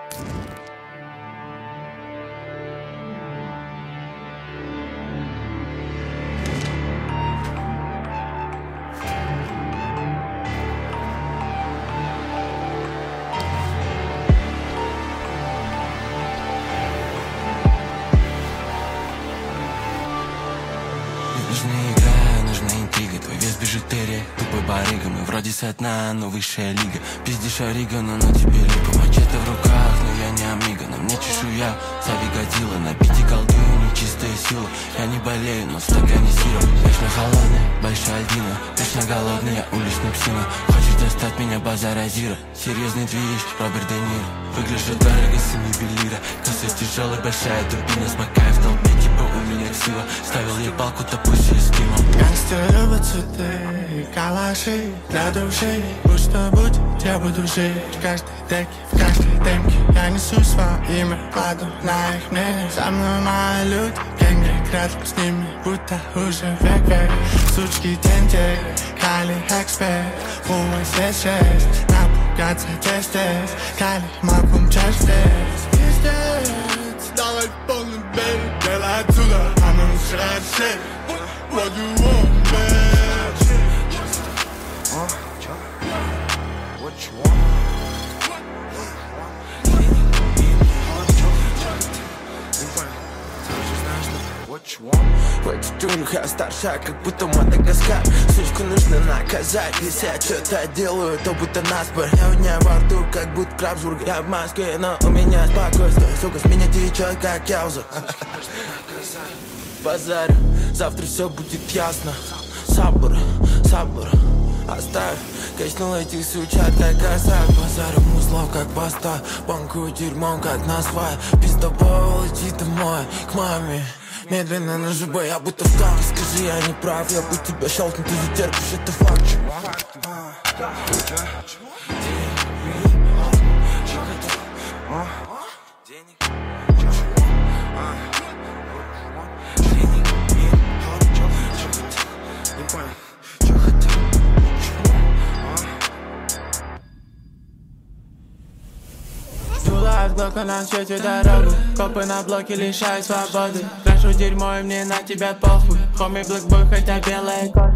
Нужна игра, нужна интрига, твой вес бижутерия, тупой барыга. Мы вроде со дна, но высшая лига. Пиздишь Оригано, но тебе липа. Мачете в руках, но я не амиго. На мне чешуя, Сави Годзилла. На бите колдую, нечистая сила. Я не болею, но в стакане сироп. Вечно холодная, большая льдина. Вечно голодная, уличная псина. Хочешь достать меня, базар Азира. Серьезный движ, Роберт Де Ниро. Выгляжу дорого, сын ювелира. Коса тяжелая, большая турбина. Смакаю в толпе, типа у меня ксива. Ставил ей палку, то пусть и скинул. Гангстеры любят цветы, калаши для души. Будь что будет, я буду жить. В каждой деке, в каждой демке я несу свое имя, кладу на их мнение. Со мной мои люди, гэнги, рядом с ними, будто уже век. Сучки тенте, Кали эксперт, фума здесь, напугаться здесь. Кали, могу мчать здесь. Пиздец, давай полный бей, делай отсюда, а мы жрать шею. What you want, man? What you want? В этих джунглях я старшая, как будто Мадагаскар. Сучку нужно наказать, если я что-то делаю, то будто наспор. Я у меня во рту, как будто краб журга. Я в Москве, но у меня спокойствие. Сука, с меня течет, как яуза. Базарю, завтра все будет ясно. Сабур, сабур, оставь. Качнул этих сучат, как косак. Базарю музло, как баста. Банкую дерьмом, как на свай. Пиздобол, иди домой, к маме. Медленно на ЖБ, я будто встал. Скажи, я не прав, я бы тебя щелкну. Ты затерпишь, это факт. Дулает глока на свете дорогу. Копы на блоке лишают свободы. Крашу дерьмо и мне на тебя похуй. Хоми блэкбой, хотя белая кожа.